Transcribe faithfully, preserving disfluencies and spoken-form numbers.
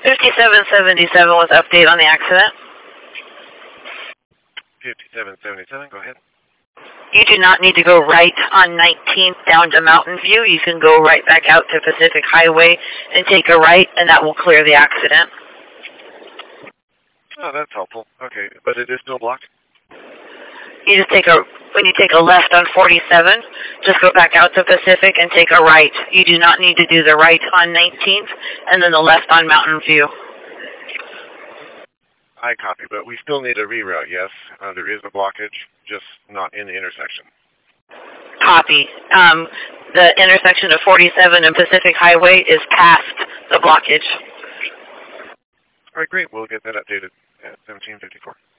fifty-seven seventy-seven was update on the accident. fifty-seven seventy-seven, go ahead. You do not need to go right on nineteenth down to Mountain View. You can go right back out to Pacific Highway and take a right, and that will clear the accident. Oh, that's helpful. Okay, but it is still blocked? You just take a, when you take a left on forty-seven, just go back out to Pacific and take a right. You do not need to do the right on nineteenth and then the left on Mountain View. I copy, but we still need a reroute, yes? Uh, there is a blockage, just not in the intersection. Copy. Um, the intersection of forty-seven and Pacific Highway is past the blockage. All right, great. We'll get that updated at seventeen fifty-four.